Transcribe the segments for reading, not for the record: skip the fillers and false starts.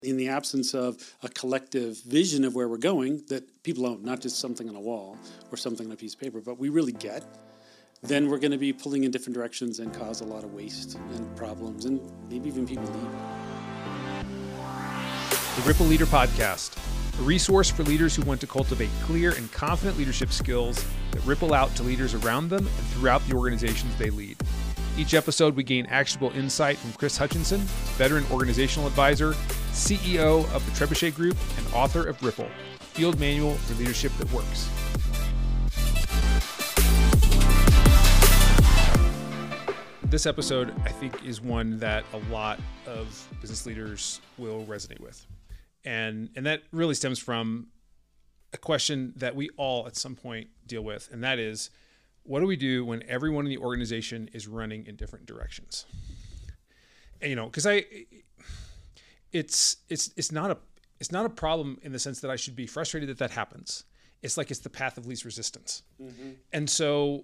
In the absence of a collective vision of where we're going that people own, not just something on a wall or something on a piece of paper, but we really get, then we're going to be pulling in different directions and cause a lot of waste and problems and maybe even people leave. The Ripple Leader Podcast, a resource for leaders who want to cultivate clear and confident leadership skills that ripple out to leaders around them and throughout the organizations they lead. Each episode, we gain actionable insight from Chris Hutchinson, veteran organizational advisor, CEO of the Trebuchet Group, and author of Ripple, a field manual for leadership that works. This episode, I think, is one that a lot of business leaders will resonate with. And that really stems from a question that we all at some point deal with, and that is, what do we do when everyone in the organization is running in different directions? And, because it's not a problem in the sense that I should be frustrated that happens. It's like it's the path of least resistance. Mm-hmm. And so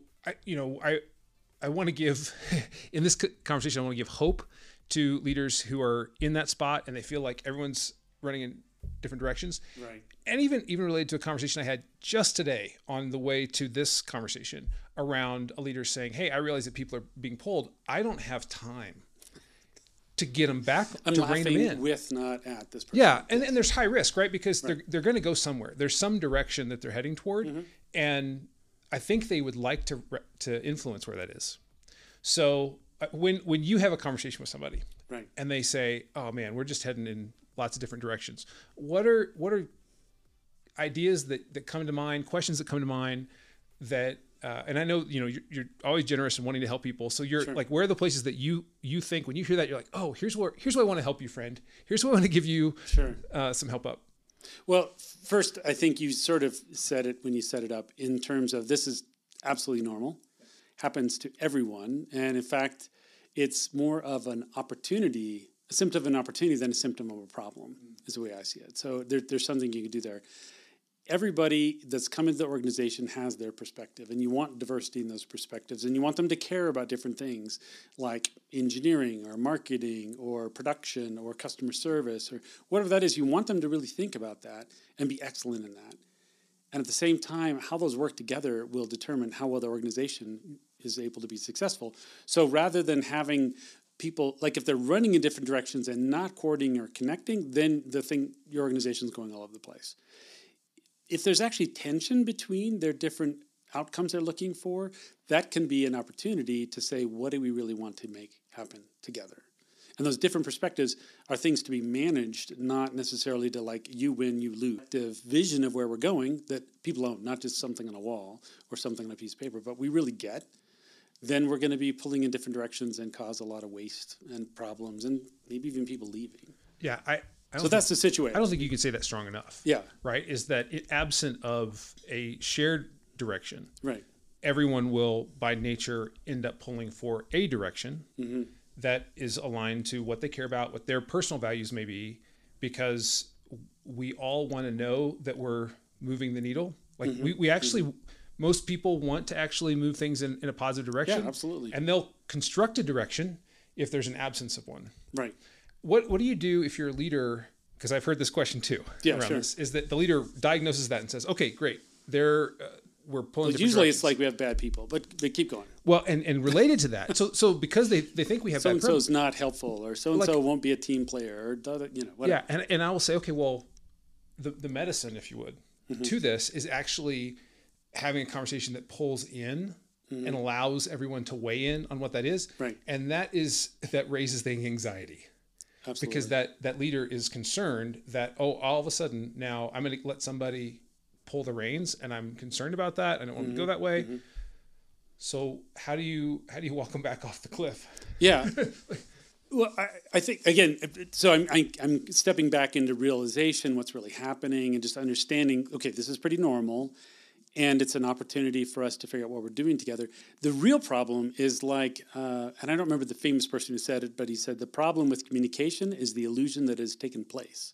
I want to give in this conversation, I want to give hope to leaders who are in that spot and they feel like everyone's running in different directions. Right. And even related to a conversation I had just today on the way to this conversation around a leader saying, hey, I realize that people are being pulled. I don't have time to get them back, to rein them in. With, not at this person. Yeah, and there's high risk, right? Because they're going to go somewhere. There's some direction that they're heading toward, mm-hmm. and I think they would like to influence where that is. So when you have a conversation with somebody, right, and they say, "Oh man, we're just heading in lots of different directions," what are ideas that come to mind, questions that come to mind that, and I know you're always generous and wanting to help people. So you're like, where are the places that you think when you hear that you're like, oh, here's what I want to help you, friend. Here's what I want to give you some help up. Well, first, I think you sort of said it when you set it up in terms of this is absolutely normal, happens to everyone. And in fact, it's more of an opportunity, a symptom of an opportunity than a symptom of a problem is the way I see it. So there's something you can do there. Everybody that's come into the organization has their perspective, and you want diversity in those perspectives, and you want them to care about different things like engineering or marketing or production or customer service or whatever that is. You want them to really think about that and be excellent in that. And at the same time, how those work together will determine how well the organization is able to be successful. So rather than having people, like if they're running in different directions and not coordinating or connecting, then your organization is going all over the place. If there's actually tension between their different outcomes they're looking for, that can be an opportunity to say, what do we really want to make happen together? And those different perspectives are things to be managed, not necessarily to like you win, you lose. The vision of where we're going that people own, not just something on a wall or something on a piece of paper, but we really get, then we're going to be pulling in different directions and cause a lot of waste and problems and maybe even people leaving. Yeah, so that's the situation. I don't think you can say that strong enough. Yeah. Right? Is that absent of a shared direction, right, everyone will, by nature, end up pulling for a direction mm-hmm. that is aligned to what they care about, what their personal values may be, because we all want to know that we're moving the needle. Like mm-hmm. we actually, mm-hmm. most people want to actually move things in a positive direction. Yeah, absolutely. And they'll construct a direction if there's an absence of one. Right. What do you do if you're a leader? Because I've heard this question too. Yeah, sure. This, is that the leader diagnoses that and says, "Okay, great, we're pulling." Well, usually, it's like we have bad people, but keep going. Well, and related to that, so because they think we have so bad and so is not helpful, or so and so won't be a team player, or whatever. Yeah, and I will say, okay, well, the medicine, if you would, mm-hmm. to this is actually having a conversation that pulls in. Mm-hmm. And allows everyone to weigh in on what that is, right? And that raises the anxiety. Absolutely. Because that leader is concerned that, all of a sudden now I'm going to let somebody pull the reins, and I'm concerned about that. I don't want mm-hmm. to go that way. Mm-hmm. So how do you walk them back off the cliff? Yeah. Well, I think again. So I'm stepping back into realization, what's really happening, and just understanding. Okay, this is pretty normal. And it's an opportunity for us to figure out what we're doing together. The real problem is and I don't remember the famous person who said it, but he said the problem with communication is the illusion that has taken place.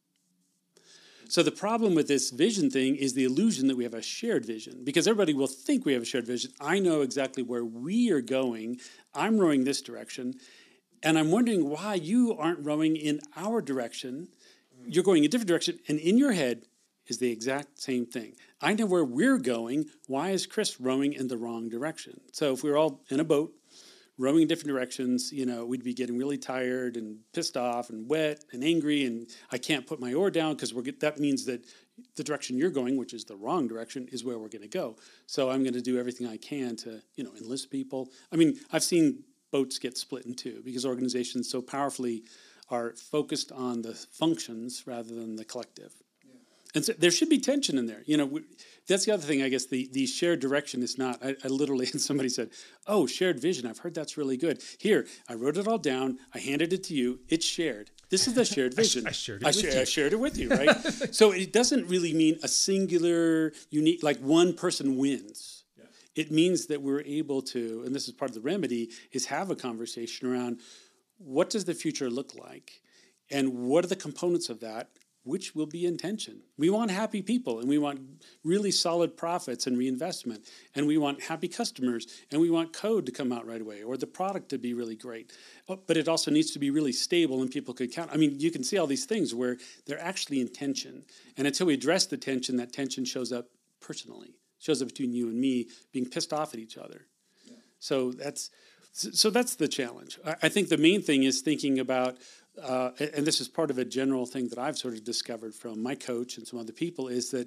So the problem with this vision thing is the illusion that we have a shared vision, because everybody will think we have a shared vision. I know exactly where we are going. I'm rowing this direction. And I'm wondering why you aren't rowing in our direction. you're going a different direction, and in your head is the exact same thing. I know where we're going. Why is Chris rowing in the wrong direction? So if we were all in a boat rowing in different directions, we'd be getting really tired and pissed off and wet and angry, and I can't put my oar down because that means that the direction you're going, which is the wrong direction, is where we're going to go. So I'm going to do everything I can to, enlist people. I mean, I've seen boats get split in two because organizations so powerfully are focused on the functions rather than the collective. And so there should be tension in there. That's the other thing, I guess, the shared direction is not, I literally, and somebody said, oh, shared vision, I've heard that's really good. Here, I wrote it all down, I handed it to you, it's shared. This is the shared vision. I shared it with you, right? So it doesn't really mean a singular, unique, like one person wins. Yeah. It means that we're able to, and this is part of the remedy, is have a conversation around what does the future look like? And what are the components of that? Which will be in tension. We want happy people, and we want really solid profits and reinvestment, and we want happy customers, and we want code to come out right away, or the product to be really great. But it also needs to be really stable, and people could count. I mean, you can see all these things where they're actually in tension, and until we address the tension, that tension shows up personally, shows up between you and me being pissed off at each other. Yeah. So that's the challenge. I think the main thing is thinking about, and this is part of a general thing that I've sort of discovered from my coach and some other people, is that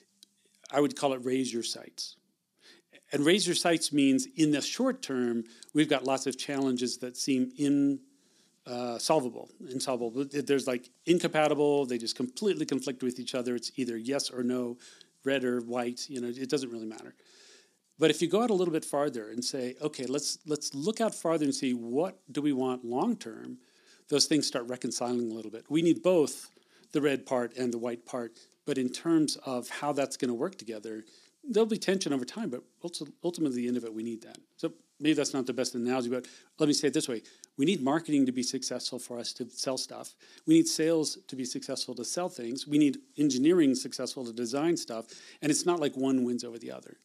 I would call it raise your sights. And raise your sights means in the short term, we've got lots of challenges that seem insolvable. There's like incompatible, they just completely conflict with each other. It's either yes or no, red or white, it doesn't really matter. But if you go out a little bit farther and say, okay, let's look out farther and see what do we want long term, those things start reconciling a little bit. We need both the red part and the white part, but in terms of how that's going to work together, there'll be tension over time, but ultimately, at the end of it, we need that. So maybe that's not the best analogy, but let me say it this way. We need marketing to be successful for us to sell stuff. We need sales to be successful to sell things. We need engineering successful to design stuff, and it's not like one wins over the other.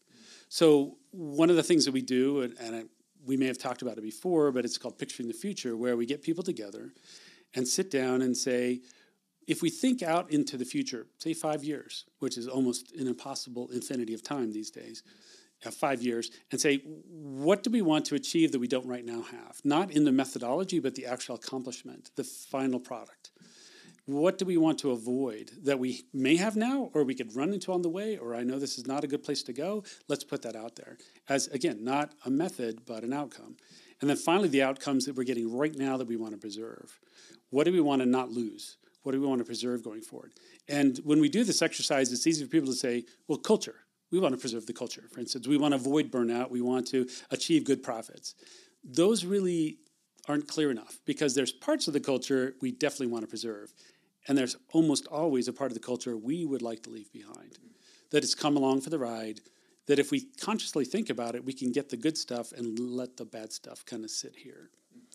So one of the things that we do, and we may have talked about it before, but it's called Picturing the Future, where we get people together and sit down and say, if we think out into the future, say 5 years, which is almost an impossible infinity of time these days, 5 years, and say, what do we want to achieve that we don't right now have? Not in the methodology, but the actual accomplishment, the final product. What do we want to avoid that we may have now, or we could run into on the way, or I know this is not a good place to go? Let's put that out there as, again, not a method, but an outcome. And then finally, the outcomes that we're getting right now that we want to preserve. What do we want to not lose? What do we want to preserve going forward? And when we do this exercise, it's easy for people to say, well, culture. We want to preserve the culture, for instance. We want to avoid burnout. We want to achieve good profits. Those really aren't clear enough because there's parts of the culture we definitely want to preserve. And there's almost always a part of the culture we would like to leave behind, that it's come along for the ride, that if we consciously think about it, we can get the good stuff and let the bad stuff kind of sit here.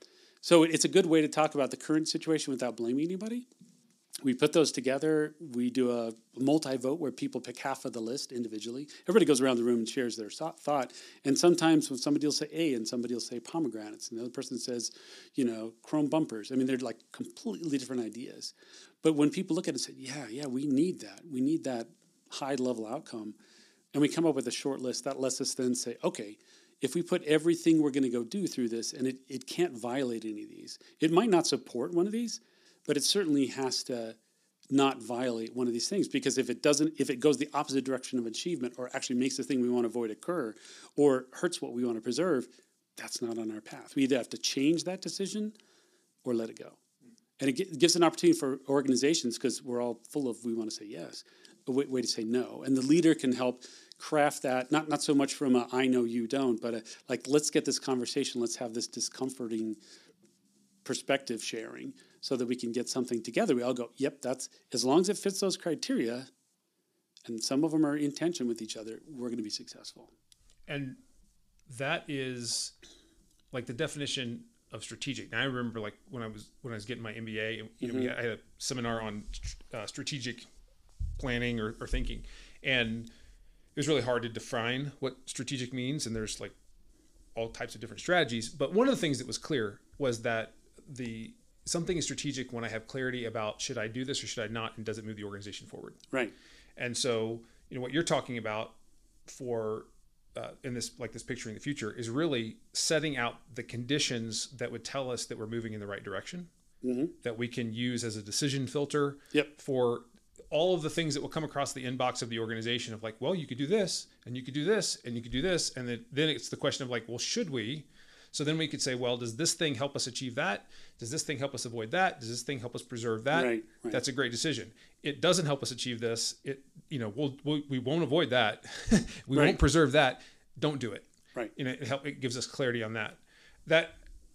So it's a good way to talk about the current situation without blaming anybody. We put those together. We do a multi-vote where people pick half of the list individually. Everybody goes around the room and shares their thought. And sometimes when somebody will say A and somebody will say pomegranates, and the other person says, chrome bumpers. I mean, they're like completely different ideas. But when people look at it and say, yeah, we need that. We need that high-level outcome. And we come up with a short list, that lets us then say, okay, if we put everything we're going to go do through this, and it can't violate any of these. It might not support one of these, but it certainly has to not violate one of these things, because if it goes the opposite direction of achievement, or actually makes the thing we want to avoid occur, or hurts what we want to preserve, that's not on our path. We either have to change that decision or let it go. And it gives an opportunity for organizations, because we're all full of, we want to say yes, a way to say no. And the leader can help craft that, not so much from a I know you don't, but let's get this conversation, let's have this discomforting perspective sharing so that we can get something together. We all go, yep, that's, as long as it fits those criteria, and some of them are in tension with each other, we're going to be successful. And that is like the definition of strategic. Now I remember when I was getting my MBA, I had a seminar on strategic planning or thinking, and it was really hard to define what strategic means. And there's like all types of different strategies. But one of the things that was clear was that something is strategic when I have clarity about should I do this or should I not, and does it move the organization forward? Right. And so, what you're talking about for in this picture in the future is really setting out the conditions that would tell us that we're moving in the right direction, that we can use as a decision filter for all of the things that will come across the inbox of the organization of like, well, you could do this and you could do this and you could do this. And then it's the question of like, well, should we? So then we could say, well, does this thing help us achieve that? Does this thing help us avoid that? Does this thing help us preserve that? Right. That's a great decision. It doesn't help us achieve this. We won't avoid that. We won't preserve that. Don't do it. Right. It gives us clarity on that. That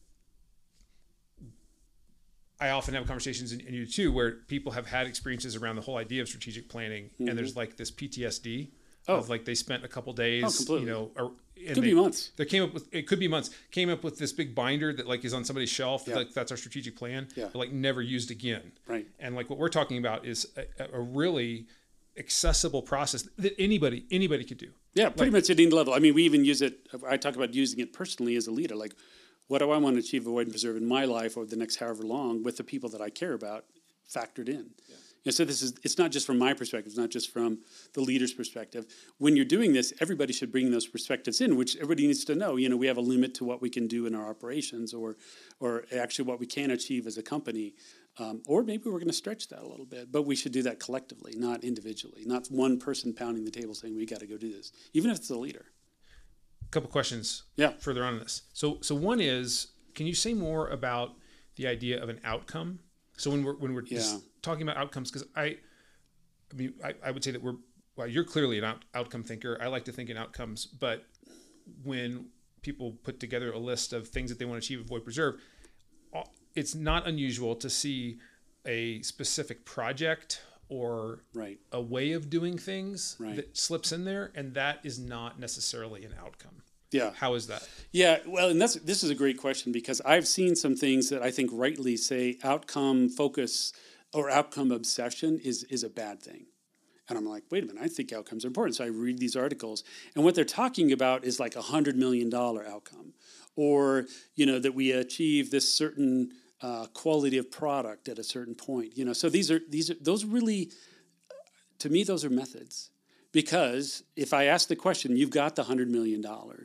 I often have conversations, and you too, where people have had experiences around the whole idea of strategic planning, and there's like this PTSD of like they spent a couple days, could be months. It could be months. Came up with this big binder that like is on somebody's shelf. Yeah. Like that's our strategic plan. Yeah. But like never used again. Right. And like what we're talking about is a really accessible process that anybody could do. Yeah, pretty much at any level. I mean, we even use it. I talk about using it personally as a leader. Like, what do I want to achieve, avoid, and preserve in my life over the next however long with the people that I care about factored in? Yeah. So it's not just from my perspective. It's not just from the leader's perspective. When you're doing this, everybody should bring those perspectives in, which everybody needs to know. We have a limit to what we can do in our operations or actually what we can achieve as a company. Or maybe we're going to stretch that a little bit, but we should do that collectively, not individually, not one person pounding the table saying, we got to go do this, even if it's the leader. A couple questions further on in this. So one is, can you say more about the idea of an outcome? So when we're just talking about outcomes, because I would say that you're clearly an outcome thinker. I like to think in outcomes, but when people put together a list of things that they want to achieve, avoid, preserve, it's not unusual to see a specific project or a way of doing things that slips in there, and that is not necessarily an outcome. Yeah. How is that? Yeah, well, and this is a great question, because I've seen some things that I think rightly say outcome focus or outcome obsession is a bad thing. And I'm like, wait a minute, I think outcomes are important. So I read these articles, and what they're talking about is like $100 million outcome, or that we achieve this certain quality of product at a certain point. So those really, to me, those are methods. Because if I ask the question, you've got the $100 million,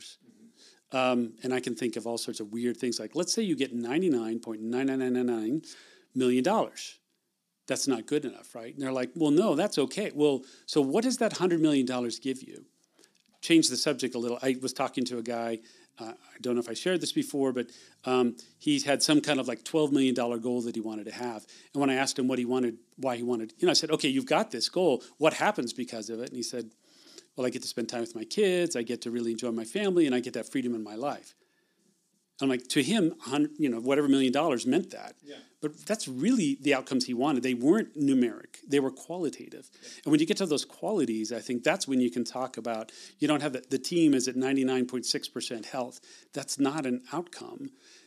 and I can think of all sorts of weird things, like let's say you get $99.99999 million. That's not good enough, right? And they're like, well, no, that's okay. Well, so what does that $100 million give you? Change the subject a little. I was talking to a guy, I don't know if I shared this before, but he had some kind of like $12 million goal that he wanted to have. And when I asked him why he wanted, I said, okay, you've got this goal. What happens because of it? And he said, well, I get to spend time with my kids. I get to really enjoy my family, and I get that freedom in my life. I'm like, to him, whatever $1 million meant that. Yeah. But that's really the outcomes he wanted. They weren't numeric. They were qualitative. Yeah. And when you get to those qualities, I think that's when you can talk about, you don't have the team is at 99.6% health. That's not an outcome.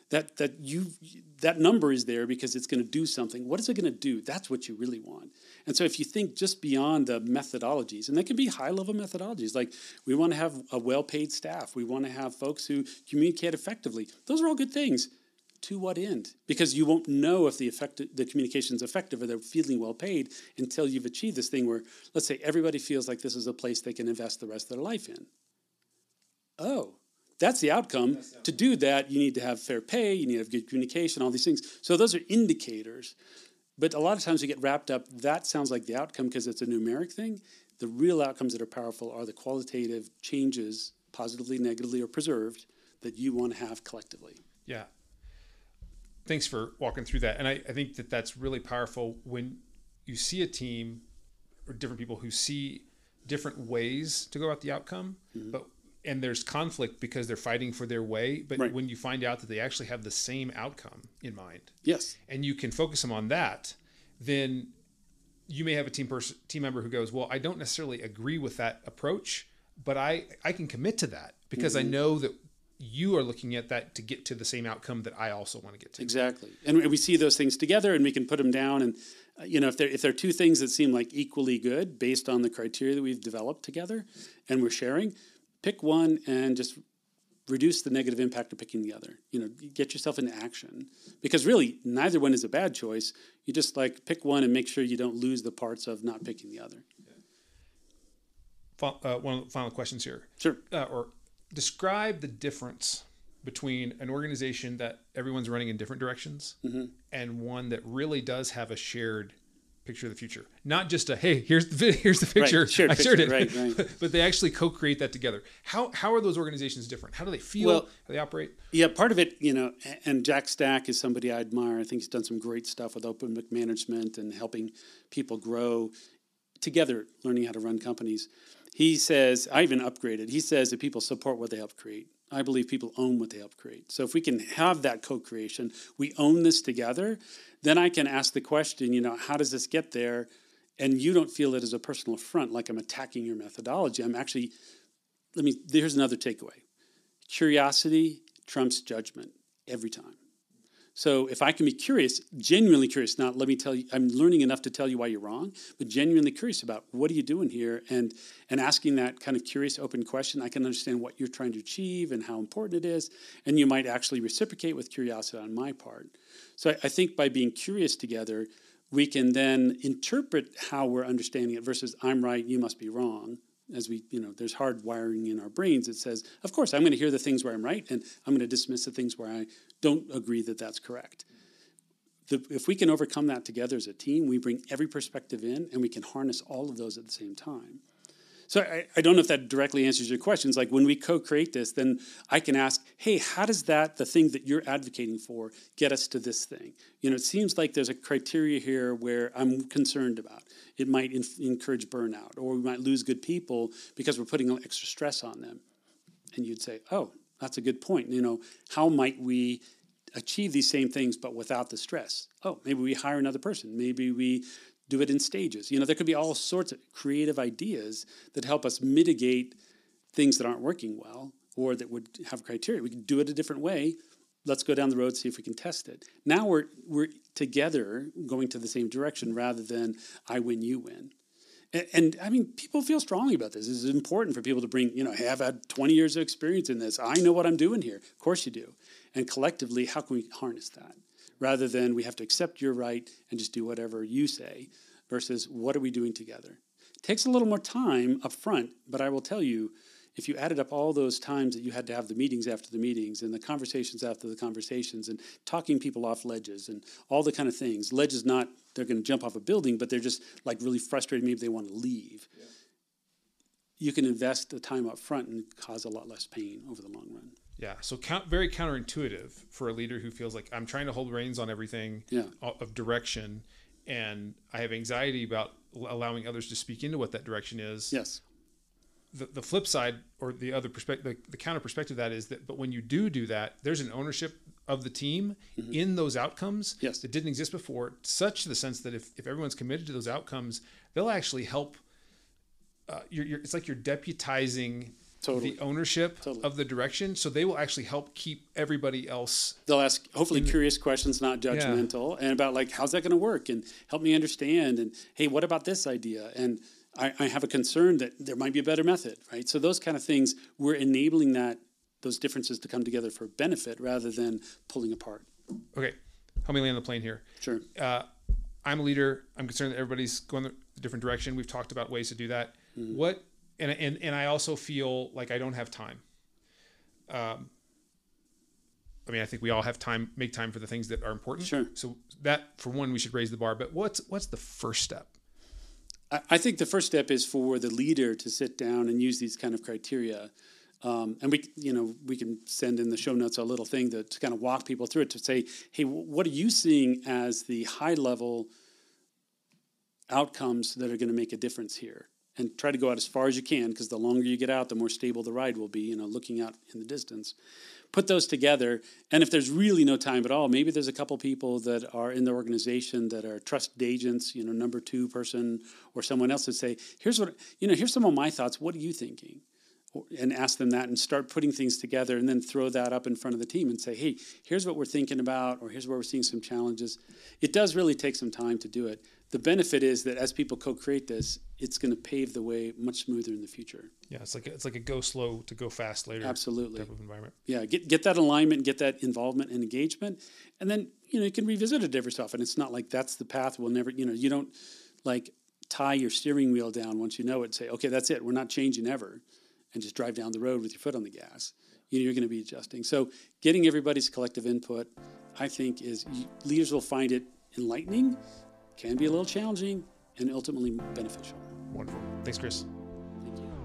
That number is there because it's going to do something. What is it going to do? That's what you really want. And so if you think just beyond the methodologies, and they can be high-level methodologies, like we want to have a well-paid staff. We want to have folks who communicate effectively. Those are all good things. To what end? Because you won't know if the communication is effective or they're feeling well-paid until you've achieved this thing where, let's say, everybody feels like this is a place they can invest the rest of their life in. Oh. That's the outcome. To do that, you need to have fair pay, you need to have good communication, all these things. So those are indicators. But a lot of times we get wrapped up, that sounds like the outcome because it's a numeric thing. The real outcomes that are powerful are the qualitative changes, positively, negatively, or preserved, that you want to have collectively. Yeah. Thanks for walking through that. And I think that that's really powerful when you see a team or different people who see different ways to go about the outcome, and there's conflict because they're fighting for their way. But when you find out that they actually have the same outcome in mind, yes, and you can focus them on that, then you may have a team member who goes, well, I don't necessarily agree with that approach, but I can commit to that because I know that you are looking at that to get to the same outcome that I also want to get to. Exactly. And we see those things together and we can put them down. And, if there are two things that seem like equally good based on the criteria that we've developed together and we're sharing, pick one and just reduce the negative impact of picking the other. Get yourself into action, because really neither one is a bad choice. You just pick one and make sure you don't lose the parts of not picking the other. One of the final questions here. Sure. Or describe the difference between an organization that everyone's running in different directions and one that really does have a shared picture of the future. Not just hey, here's the picture. Right, I shared it. Right. But they actually co-create that together. How are those organizations different? How do they feel? How do they operate? Yeah, part of it, and Jack Stack is somebody I admire. I think he's done some great stuff with open management and helping people grow together, learning how to run companies. He says, I even upgraded. He says that people support what they help create. I believe people own what they help create. So if we can have that co-creation, we own this together, then I can ask the question, how does this get there? And you don't feel it as a personal affront, like I'm attacking your methodology. I'm actually, here's another takeaway. Curiosity trumps judgment every time. So if I can be curious, genuinely curious, not let me tell you, I'm learning enough to tell you why you're wrong, but genuinely curious about what are you doing here, and asking that kind of curious, open question, I can understand what you're trying to achieve and how important it is, and you might actually reciprocate with curiosity on my part. So I think by being curious together, we can then interpret how we're understanding it versus I'm right, you must be wrong. As we, there's hard wiring in our brains that says, of course, I'm going to hear the things where I'm right, and I'm going to dismiss the things where I don't agree that that's correct. If we can overcome that together as a team, we bring every perspective in, and we can harness all of those at the same time. So I don't know if that directly answers your questions. Like when we co-create this, then I can ask, hey, how does the thing that you're advocating for, get us to this thing? It seems like there's a criteria here where I'm concerned about. It might encourage burnout, or we might lose good people because we're putting extra stress on them. And you'd say, oh, that's a good point. How might we achieve these same things but without the stress? Oh, maybe we hire another person. Maybe we do it in stages. There could be all sorts of creative ideas that help us mitigate things that aren't working well or that would have criteria. We can do it a different way. Let's go down the road, see if we can test it. Now we're together going to the same direction rather than I win, you win. And people feel strongly about this. It's important for people to bring, hey, I've had 20 years of experience in this. I know what I'm doing here. Of course you do. And collectively, how can we harness that? Rather than we have to accept your right and just do whatever you say versus what are we doing together? It takes a little more time up front, but I will tell you, if you added up all those times that you had to have the meetings after the meetings and the conversations after the conversations and talking people off ledges and all the kind of things, ledges not they're going to jump off a building, but they're just really frustrated, maybe they want to leave. Yeah. You can invest the time up front and cause a lot less pain over the long run. Yeah, so very counterintuitive for a leader who feels like I'm trying to hold reins on everything of direction, and I have anxiety about allowing others to speak into what that direction is. Yes. The flip side, or the other perspective, the counter perspective of that is that, but when you do that, there's an ownership of the team in those outcomes that didn't exist before, such to the sense that if everyone's committed to those outcomes, they'll actually help. It's like you're deputizing the ownership of the direction, so they will actually help keep everybody else. They'll ask hopefully curious questions, not judgmental, and about how's that going to work, and help me understand, and hey, what about this idea? And I have a concern that there might be a better method, right? So those kind of things, we're enabling those differences to come together for benefit rather than pulling apart. Okay, help me land the plane here. Sure. I'm a leader. I'm concerned that everybody's going a different direction. We've talked about ways to do that. What? And I also feel like I don't have time. I think we all have time, make time for the things that are important. Sure. So that, for one, we should raise the bar. But what's the first step? I think the first step is for the leader to sit down and use these kind of criteria. And we can send in the show notes a little thing to kind of walk people through it to say, hey, what are you seeing as the high level outcomes that are going to make a difference here? And try to go out as far as you can, because the longer you get out, the more stable the ride will be, looking out in the distance. Put those together, and if there's really no time at all, maybe there's a couple people that are in the organization that are trusted agents, number 2 person or someone else to say, here's some of my thoughts, what are you thinking? and ask them that and start putting things together and then throw that up in front of the team and say, hey, here's what we're thinking about, or here's where we're seeing some challenges. It does really take some time to do it. The benefit is that as people co-create this, it's going to pave the way much smoother in the future. Yeah, it's like a go slow to go fast later. Absolutely. Type of environment. Yeah, get that alignment, get that involvement and engagement, and then you can revisit it every so often. It's not like that's the path. We'll never, you don't like tie your steering wheel down once you know it. Say, okay, that's it. We're not changing ever, and just drive down the road with your foot on the gas. You're going to be adjusting. So getting everybody's collective input, I think, leaders will find it enlightening, can be a little challenging, and ultimately beneficial. Wonderful. Thanks, Chris. Thank you.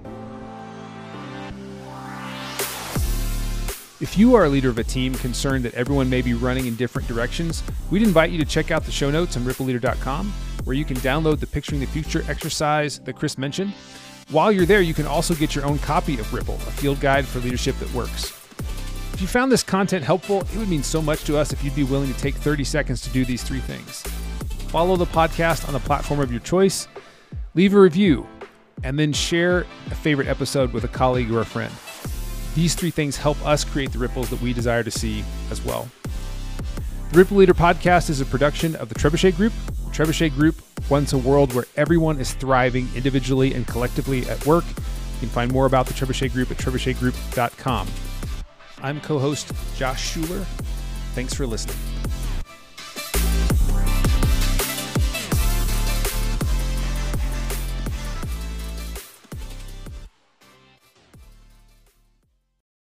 If you are a leader of a team concerned that everyone may be running in different directions, we'd invite you to check out the show notes on RippleLeader.com, where you can download the Picturing the Future exercise that Chris mentioned. While you're there, you can also get your own copy of Ripple, a field guide for leadership that works. If you found this content helpful, it would mean so much to us if you'd be willing to take 30 seconds to do these 3 things. Follow the podcast on the platform of your choice, leave a review, and then share a favorite episode with a colleague or a friend. These 3 things help us create the ripples that we desire to see as well. The Ripple Leader podcast is a production of the Trebuchet Group. The Trebuchet Group wants a world where everyone is thriving individually and collectively at work. You can find more about the Trebuchet Group at trebuchetgroup.com. I'm co-host Josh Schuler. Thanks for listening.